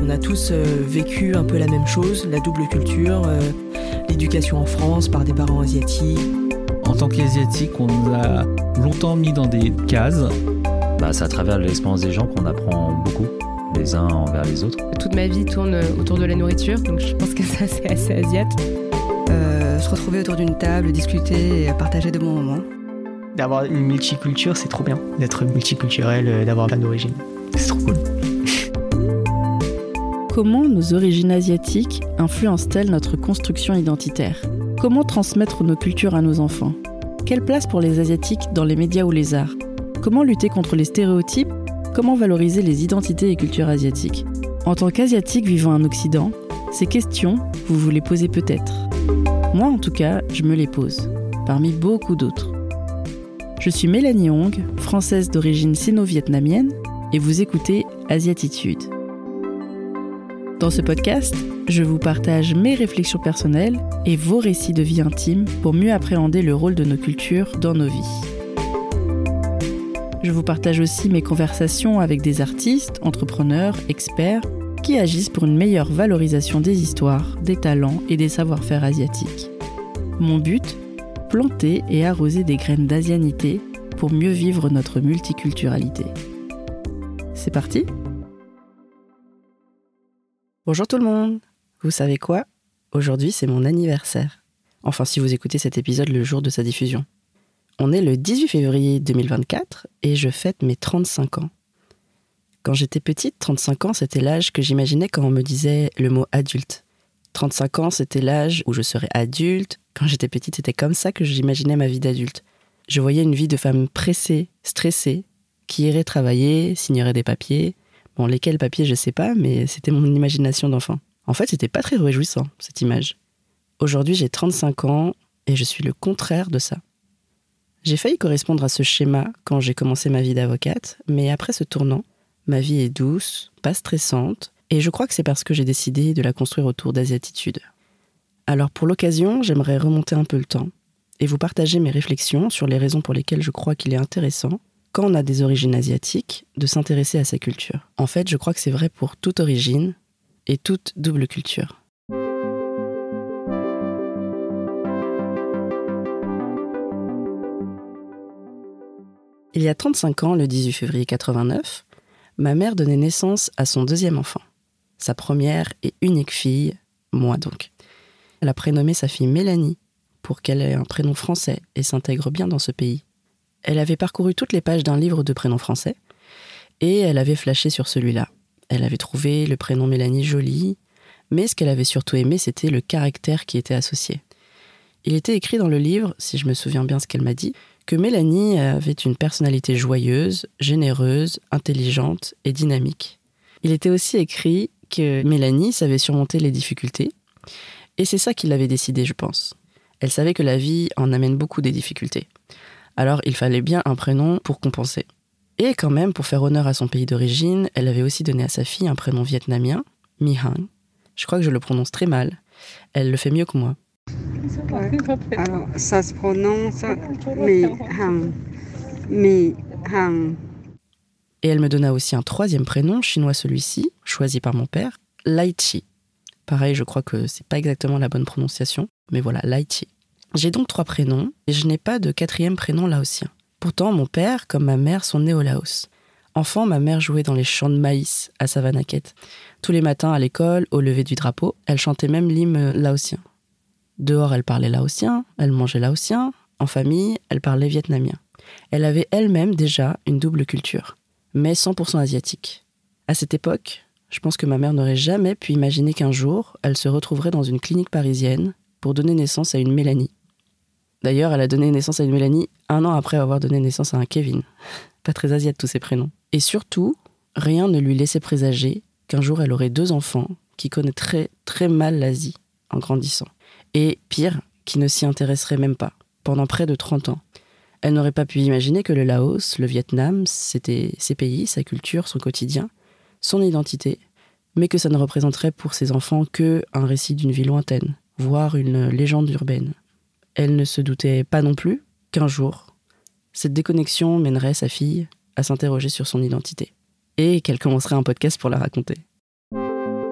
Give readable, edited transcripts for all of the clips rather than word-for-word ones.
On a tous vécu un peu la même chose, la double culture, l'éducation en France par des parents asiatiques. En tant qu'asiatique, on nous a longtemps mis dans des cases. C'est à travers l'expérience des gens qu'on apprend beaucoup, les uns envers les autres. Toute ma vie tourne autour de la nourriture, donc je pense que ça, c'est assez asiate. Se retrouver autour d'une table, discuter et partager de bons moments. D'avoir une multiculture, c'est trop bien. D'être multiculturel, d'avoir plein d'origines. C'est trop cool. Comment nos origines asiatiques influencent-elles notre construction identitaire ? Comment transmettre nos cultures à nos enfants ? Quelle place pour les Asiatiques dans les médias ou les arts ? Comment lutter contre les stéréotypes ? Comment valoriser les identités et cultures asiatiques ? En tant qu'Asiatique vivant en Occident, ces questions, vous vous les posez peut-être. Moi, en tout cas, je me les pose, parmi beaucoup d'autres. Je suis Mélanie Hong, française d'origine sino-vietnamienne, et vous écoutez Asiatitude. Dans ce podcast, je vous partage mes réflexions personnelles et vos récits de vie intime pour mieux appréhender le rôle de nos cultures dans nos vies. Je vous partage aussi mes conversations avec des artistes, entrepreneurs, experts, qui agissent pour une meilleure valorisation des histoires, des talents et des savoir-faire asiatiques. Mon but ? Planter et arroser des graines d'asianité pour mieux vivre notre multiculturalité. C'est parti ? Bonjour tout le monde ! Vous savez quoi ? Aujourd'hui, c'est mon anniversaire. Enfin, si vous écoutez cet épisode le jour de sa diffusion. On est le 18 février 2024 et je fête mes 35 ans. Quand j'étais petite, 35 ans, c'était l'âge que j'imaginais quand on me disait le mot adulte. 35 ans, c'était l'âge où je serais adulte. Quand j'étais petite, c'était comme ça que j'imaginais ma vie d'adulte. Je voyais une vie de femme pressée, stressée, qui irait travailler, signerait des papiers. Bon, lesquels papiers, je sais pas, mais c'était mon imagination d'enfant. En fait, c'était pas très réjouissant, cette image. Aujourd'hui, j'ai 35 ans et je suis le contraire de ça. J'ai failli correspondre à ce schéma quand j'ai commencé ma vie d'avocate, mais après ce tournant, ma vie est douce, pas stressante, et je crois que c'est parce que j'ai décidé de la construire autour d'Asiatitude. Alors pour l'occasion, j'aimerais remonter un peu le temps et vous partager mes réflexions sur les raisons pour lesquelles je crois qu'il est intéressant, quand on a des origines asiatiques, de s'intéresser à sa culture. En fait, je crois que c'est vrai pour toute origine et toute double culture. Il y a 35 ans, le 18 février 89, ma mère donnait naissance à son deuxième enfant. Sa première et unique fille, moi donc. Elle a prénommé sa fille Mélanie, pour qu'elle ait un prénom français et s'intègre bien dans ce pays. Elle avait parcouru toutes les pages d'un livre de prénoms français, et elle avait flashé sur celui-là. Elle avait trouvé le prénom Mélanie joli, mais ce qu'elle avait surtout aimé, c'était le caractère qui était associé. Il était écrit dans le livre, si je me souviens bien ce qu'elle m'a dit, que Mélanie avait une personnalité joyeuse, généreuse, intelligente et dynamique. Il était aussi écrit que Mélanie savait surmonter les difficultés, et c'est ça qui l'avait décidé, je pense. Elle savait que la vie en amène beaucoup des difficultés. Alors il fallait bien un prénom pour compenser. Et quand même, pour faire honneur à son pays d'origine, elle avait aussi donné à sa fille un prénom vietnamien, My Hang. Je crois que je le prononce très mal. Elle le fait mieux que moi. Ouais. Alors, ça se prononce My Hang. Et elle me donna aussi un troisième prénom, chinois celui-ci, choisi par mon père, Lai Chi. Pareil, je crois que c'est pas exactement la bonne prononciation, mais voilà, Lai Chi. J'ai donc 3 prénoms, et je n'ai pas de 4e prénom laotien. Pourtant, mon père, comme ma mère, sont nés au Laos. Enfant, ma mère jouait dans les champs de maïs à Savanaket. Tous les matins à l'école, au lever du drapeau, elle chantait même l'hymne laotien. Dehors, elle parlait laotien, elle mangeait laotien. En famille, elle parlait vietnamien. Elle avait elle-même déjà une double culture, mais 100% asiatique. À cette époque, je pense que ma mère n'aurait jamais pu imaginer qu'un jour, elle se retrouverait dans une clinique parisienne pour donner naissance à une Mélanie. D'ailleurs, elle a donné naissance à une Mélanie 1 an après avoir donné naissance à un Kevin. Pas très asiate tous ces prénoms. Et surtout, rien ne lui laissait présager qu'un jour elle aurait 2 enfants qui connaîtraient très mal l'Asie en grandissant. Et pire, qui ne s'y intéresseraient même pas, pendant près de 30 ans. Elle n'aurait pas pu imaginer que le Laos, le Vietnam, c'était ses pays, sa culture, son quotidien, son identité, mais que ça ne représenterait pour ses enfants qu'un récit d'une vie lointaine, voire une légende urbaine. Elle ne se doutait pas non plus qu'un jour, cette déconnexion mènerait sa fille à s'interroger sur son identité, et qu'elle commencerait un podcast pour la raconter.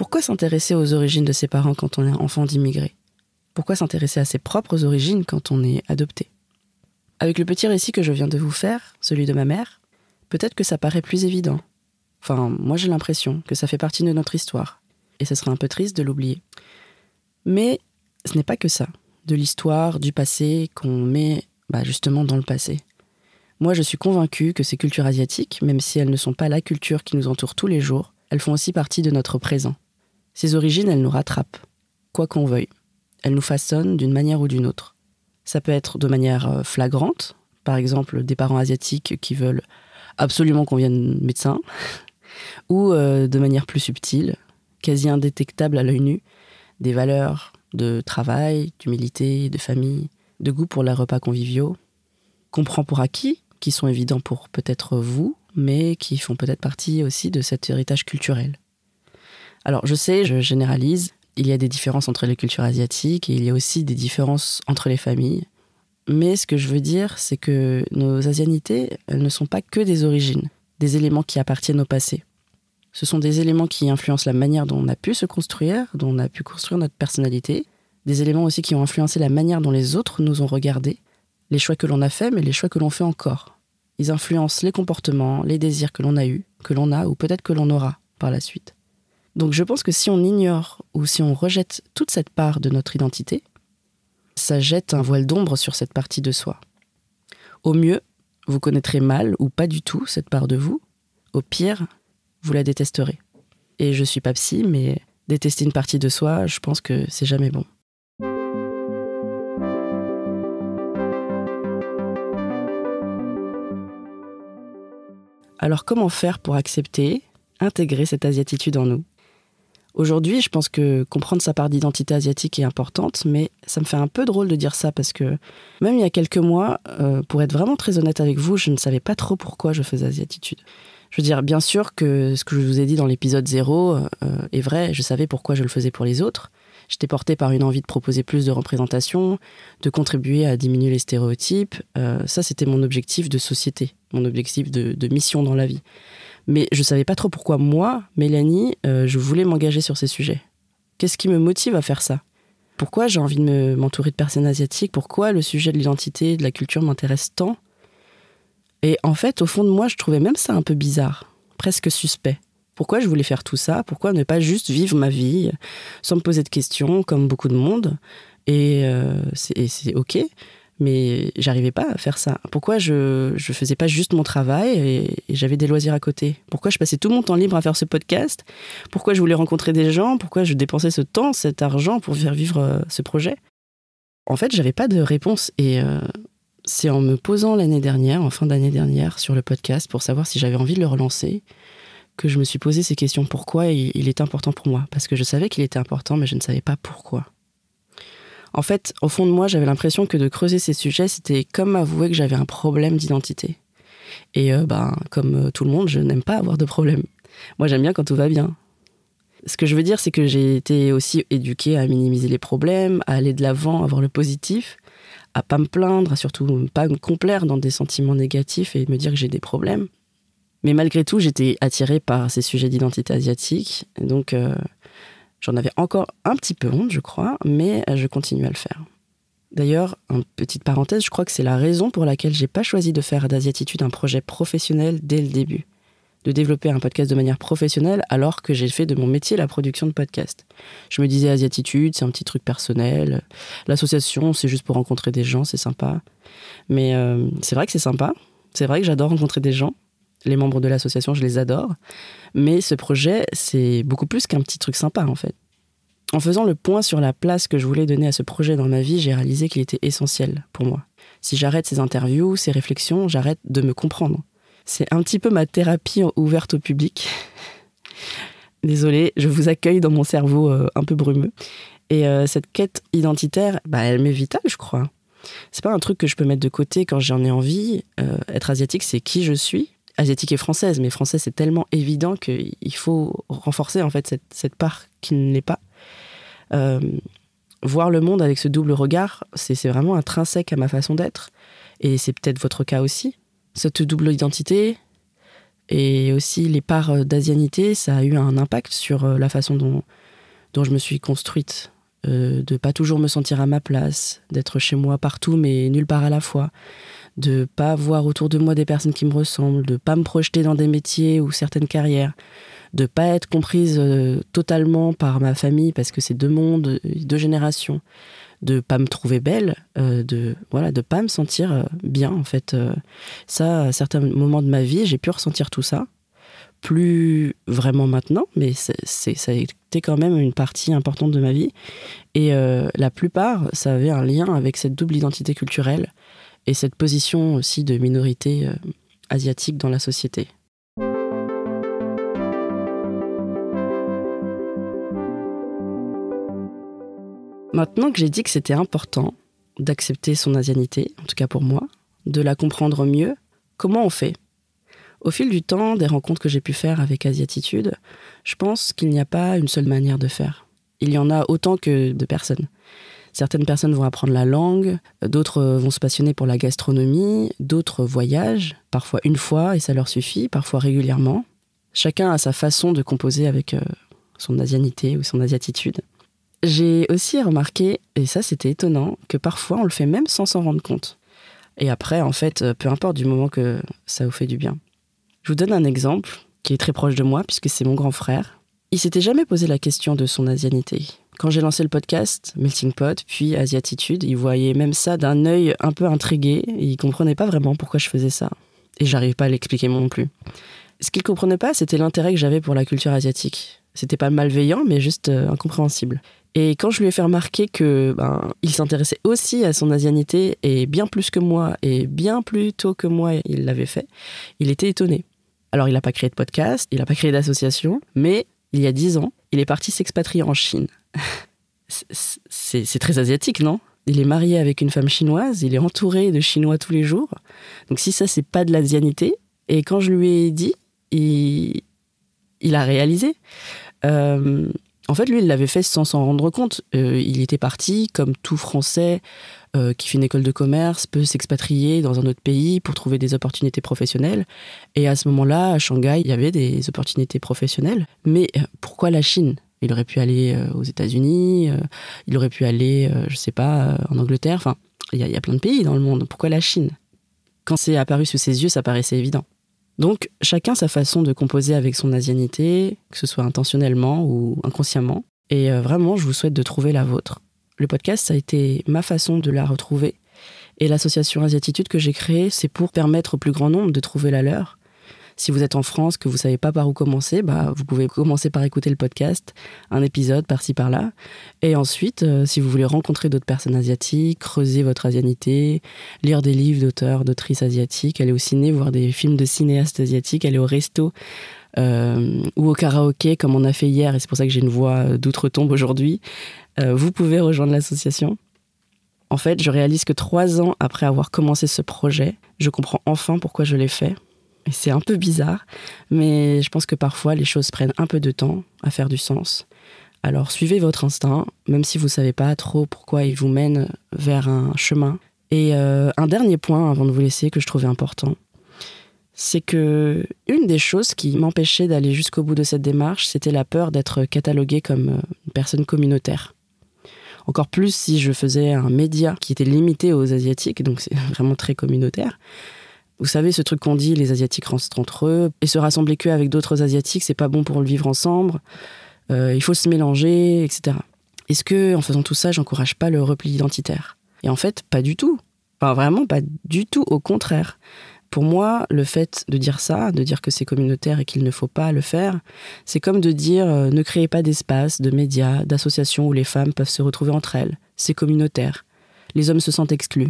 Pourquoi s'intéresser aux origines de ses parents quand on est enfant d'immigrés ? Pourquoi s'intéresser à ses propres origines quand on est adopté ? Avec le petit récit que je viens de vous faire, celui de ma mère, peut-être que ça paraît plus évident. Enfin, moi j'ai l'impression que ça fait partie de notre histoire. Et ce serait un peu triste de l'oublier. Mais ce n'est pas que ça. De l'histoire, du passé, qu'on met justement dans le passé. Moi je suis convaincue que ces cultures asiatiques, même si elles ne sont pas la culture qui nous entoure tous les jours, elles font aussi partie de notre présent. Ces origines, elles nous rattrapent, quoi qu'on veuille. Elles nous façonnent d'une manière ou d'une autre. Ça peut être de manière flagrante, par exemple des parents asiatiques qui veulent absolument qu'on vienne médecin, ou de manière plus subtile, quasi indétectable à l'œil nu, des valeurs de travail, d'humilité, de famille, de goût pour les repas conviviaux, qu'on prend pour acquis, qui sont évidents pour peut-être vous, mais qui font peut-être partie aussi de cet héritage culturel. Alors je sais, je généralise, il y a des différences entre les cultures asiatiques et il y a aussi des différences entre les familles. Mais ce que je veux dire, c'est que nos asianités, elles ne sont pas que des origines, des éléments qui appartiennent au passé. Ce sont des éléments qui influencent la manière dont on a pu se construire, dont on a pu construire notre personnalité, des éléments aussi qui ont influencé la manière dont les autres nous ont regardés, les choix que l'on a faits, mais les choix que l'on fait encore. Ils influencent les comportements, les désirs que l'on a eus, que l'on a ou peut-être que l'on aura par la suite. Donc je pense que si on ignore ou si on rejette toute cette part de notre identité, ça jette un voile d'ombre sur cette partie de soi. Au mieux, vous connaîtrez mal ou pas du tout cette part de vous. Au pire, vous la détesterez. Et je suis pas psy, mais détester une partie de soi, je pense que c'est jamais bon. Alors comment faire pour accepter, intégrer cette asiatitude en nous ? Aujourd'hui, je pense que comprendre sa part d'identité asiatique est importante, mais ça me fait un peu drôle de dire ça parce que même il y a quelques mois, pour être vraiment très honnête avec vous, je ne savais pas trop pourquoi je faisais asiatitude. Je veux dire, bien sûr que ce que je vous ai dit dans l'épisode 0 est vrai, je savais pourquoi je le faisais pour les autres. J'étais portée par une envie de proposer plus de représentation, de contribuer à diminuer les stéréotypes. Ça, c'était mon objectif de société, mon objectif de mission dans la vie. Mais je ne savais pas trop pourquoi moi, Mélanie, je voulais m'engager sur ces sujets. Qu'est-ce qui me motive à faire ça ? Pourquoi j'ai envie de m'entourer de personnes asiatiques ? Pourquoi le sujet de l'identité et de la culture m'intéresse tant ? Et en fait, au fond de moi, je trouvais même ça un peu bizarre, presque suspect. Pourquoi je voulais faire tout ça ? Pourquoi ne pas juste vivre ma vie sans me poser de questions, comme beaucoup de monde ? Et c'est ok, mais j'arrivais pas à faire ça. Pourquoi je faisais pas juste mon travail et j'avais des loisirs à côté ? Pourquoi je passais tout mon temps libre à faire ce podcast ? Pourquoi je voulais rencontrer des gens ? Pourquoi je dépensais ce temps, cet argent pour faire vivre ce projet ? En fait, j'avais pas de réponse et c'est en me posant l'année dernière, en fin d'année dernière, sur le podcast pour savoir si j'avais envie de le relancer, que je me suis posé ces questions. Pourquoi il est important pour moi ? Parce que je savais qu'il était important, mais je ne savais pas pourquoi. En fait, au fond de moi, j'avais l'impression que de creuser ces sujets, c'était comme avouer que j'avais un problème d'identité. Et comme tout le monde, je n'aime pas avoir de problème. Moi, j'aime bien quand tout va bien. Ce que je veux dire, c'est que j'ai été aussi éduquée à minimiser les problèmes, à aller de l'avant, à voir le positif, à pas me plaindre, à surtout pas me complaire dans des sentiments négatifs et me dire que j'ai des problèmes. Mais malgré tout, j'étais attirée par ces sujets d'identité asiatique. Donc, j'en avais encore un petit peu honte, je crois, mais je continue à le faire. D'ailleurs, une petite parenthèse, je crois que c'est la raison pour laquelle j'ai pas choisi de faire d'Asiatitude un projet professionnel dès le début. De développer un podcast de manière professionnelle alors que j'ai fait de mon métier la production de podcasts. Je me disais Asiatitude, c'est un petit truc personnel. L'association, c'est juste pour rencontrer des gens, c'est sympa. Mais c'est vrai que c'est sympa. C'est vrai que j'adore rencontrer des gens. Les membres de l'association, je les adore. Mais ce projet, c'est beaucoup plus qu'un petit truc sympa, en fait. En faisant le point sur la place que je voulais donner à ce projet dans ma vie, j'ai réalisé qu'il était essentiel pour moi. Si j'arrête ces interviews, ces réflexions, j'arrête de me comprendre. C'est un petit peu ma thérapie ouverte au public. Désolée, je vous accueille dans mon cerveau un peu brumeux. Et cette quête identitaire, elle m'est vitale, je crois. C'est pas un truc que je peux mettre de côté quand j'en ai envie. Être asiatique, c'est qui je suis. Asiatique et française, mais française, c'est tellement évident qu'il faut renforcer en fait cette part qui ne l'est pas. Voir le monde avec ce double regard, c'est vraiment intrinsèque à ma façon d'être. Et c'est peut-être votre cas aussi. Cette double identité, Et aussi les parts d'asianité, ça a eu un impact sur la façon dont je me suis construite. De pas toujours me sentir à ma place, d'être chez moi partout mais nulle part à la fois, de pas voir autour de moi des personnes qui me ressemblent, de pas me projeter dans des métiers ou certaines carrières, de pas être comprise totalement par ma famille parce que c'est 2 mondes, 2 générations, de pas me trouver belle, de pas me sentir bien en fait. Ça, à certains moments de ma vie, j'ai pu ressentir tout ça. Plus vraiment maintenant, mais ça a été quand même une partie importante de ma vie. Et la plupart, ça avait un lien avec cette double identité culturelle et cette position aussi de minorité asiatique dans la société. Maintenant que j'ai dit que c'était important d'accepter son asianité, en tout cas pour moi, de la comprendre mieux, comment on fait ? Au fil du temps, des rencontres que j'ai pu faire avec Asiatitude, je pense qu'il n'y a pas une seule manière de faire. Il y en a autant que de personnes. Certaines personnes vont apprendre la langue, d'autres vont se passionner pour la gastronomie, d'autres voyagent, parfois une fois et ça leur suffit, parfois régulièrement. Chacun a sa façon de composer avec son asianité ou son asiatitude. J'ai aussi remarqué, et ça c'était étonnant, que parfois on le fait même sans s'en rendre compte. Et après, en fait, peu importe du moment que ça vous fait du bien. Je vous donne un exemple qui est très proche de moi, puisque c'est mon grand frère. Il s'était jamais posé la question de son asianité. Quand j'ai lancé le podcast, Melting Pot, puis Asiatitude, il voyait même ça d'un œil un peu intrigué, et il comprenait pas vraiment pourquoi je faisais ça. Et j'arrive pas à l'expliquer moi non plus. Ce qu'il comprenait pas, c'était l'intérêt que j'avais pour la culture asiatique. C'était pas malveillant, mais juste incompréhensible. Et quand je lui ai fait remarquer que il s'intéressait aussi à son asianité, et bien plus que moi, et bien plus tôt que moi, il l'avait fait, il était étonné. Alors, il n'a pas créé de podcast, il n'a pas créé d'association, mais il y a 10 ans, il est parti s'expatrier en Chine. C'est très asiatique, non ? Il est marié avec une femme chinoise, il est entouré de Chinois tous les jours. Donc si ça, c'est pas de l'asianité. Et quand je lui ai dit, il a réalisé. En fait, lui, il l'avait fait sans s'en rendre compte. Il était parti, comme tout Français qui fait une école de commerce, peut s'expatrier dans un autre pays pour trouver des opportunités professionnelles. Et à ce moment-là, à Shanghai, il y avait des opportunités professionnelles. Mais pourquoi la Chine ? Il aurait pu aller aux États-Unis, il aurait pu aller, en Angleterre. Enfin, il y a plein de pays dans le monde. Pourquoi la Chine ? Quand c'est apparu sous ses yeux, ça paraissait évident. Donc, chacun sa façon de composer avec son asianité, que ce soit intentionnellement ou inconsciemment. Et vraiment, je vous souhaite de trouver la vôtre. Le podcast, ça a été ma façon de la retrouver. Et l'association Asiatitude que j'ai créée, c'est pour permettre au plus grand nombre de trouver la leur. Si vous êtes en France, que vous ne savez pas par où commencer, vous pouvez commencer par écouter le podcast, un épisode par-ci par-là. Et ensuite, si vous voulez rencontrer d'autres personnes asiatiques, creuser votre asianité, lire des livres d'auteurs, d'autrices asiatiques, aller au ciné, voir des films de cinéastes asiatiques, aller au resto ou au karaoké, comme on a fait hier, et c'est pour ça que j'ai une voix d'outre-tombe aujourd'hui, vous pouvez rejoindre l'association. En fait, je réalise que 3 ans après avoir commencé ce projet, je comprends enfin pourquoi je l'ai fait. Et c'est un peu bizarre, mais je pense que parfois les choses prennent un peu de temps à faire du sens. Alors suivez votre instinct, même si vous ne savez pas trop pourquoi il vous mène vers un chemin. Et un dernier point avant de vous laisser que je trouvais important, c'est que une des choses qui m'empêchait d'aller jusqu'au bout de cette démarche, c'était la peur d'être cataloguée comme une personne communautaire. Encore plus si je faisais un média qui était limité aux Asiatiques, donc c'est vraiment très communautaire. Vous savez, ce truc qu'on dit, les Asiatiques rentrent entre eux, et se rassembler qu'avec d'autres Asiatiques, c'est pas bon pour le vivre ensemble, il faut se mélanger, etc. Est-ce que, en faisant tout ça, j'encourage pas le repli identitaire ? Et en fait, pas du tout. Enfin, vraiment pas du tout, au contraire. Pour moi, le fait de dire ça, de dire que c'est communautaire et qu'il ne faut pas le faire, c'est comme de dire ne créez pas d'espace, de médias, d'associations où les femmes peuvent se retrouver entre elles. C'est communautaire. Les hommes se sentent exclus.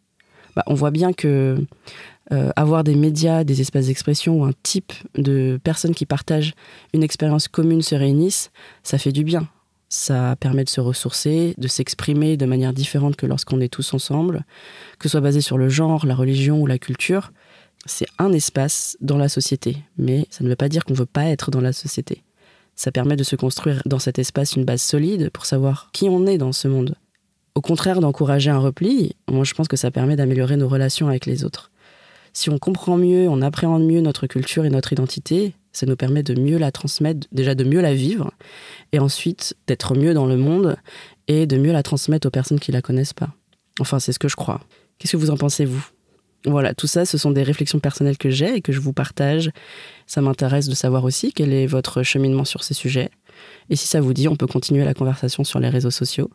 On voit bien que avoir des médias, des espaces d'expression ou un type de personnes qui partagent une expérience commune se réunissent, ça fait du bien. Ça permet de se ressourcer, de s'exprimer de manière différente que lorsqu'on est tous ensemble, que ce soit basé sur le genre, la religion ou la culture. C'est un espace dans la société, mais ça ne veut pas dire qu'on ne veut pas être dans la société. Ça permet de se construire dans cet espace une base solide pour savoir qui on est dans ce monde. Au contraire d'encourager un repli, moi je pense que ça permet d'améliorer nos relations avec les autres. Si on comprend mieux, on appréhende mieux notre culture et notre identité, ça nous permet de mieux la transmettre, déjà de mieux la vivre, et ensuite d'être mieux dans le monde et de mieux la transmettre aux personnes qui la connaissent pas. Enfin, c'est ce que je crois. Qu'est-ce que vous en pensez, vous ? Voilà, tout ça, ce sont des réflexions personnelles que j'ai et que je vous partage. Ça m'intéresse de savoir aussi quel est votre cheminement sur ces sujets. Et si ça vous dit, on peut continuer la conversation sur les réseaux sociaux.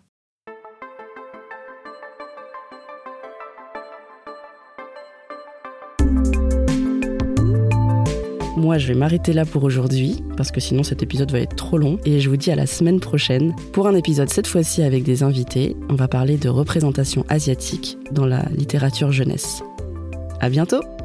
Moi, je vais m'arrêter là pour aujourd'hui, parce que sinon cet épisode va être trop long. Et je vous dis à la semaine prochaine pour un épisode cette fois-ci avec des invités. On va parler de représentation asiatique dans la littérature jeunesse. À bientôt!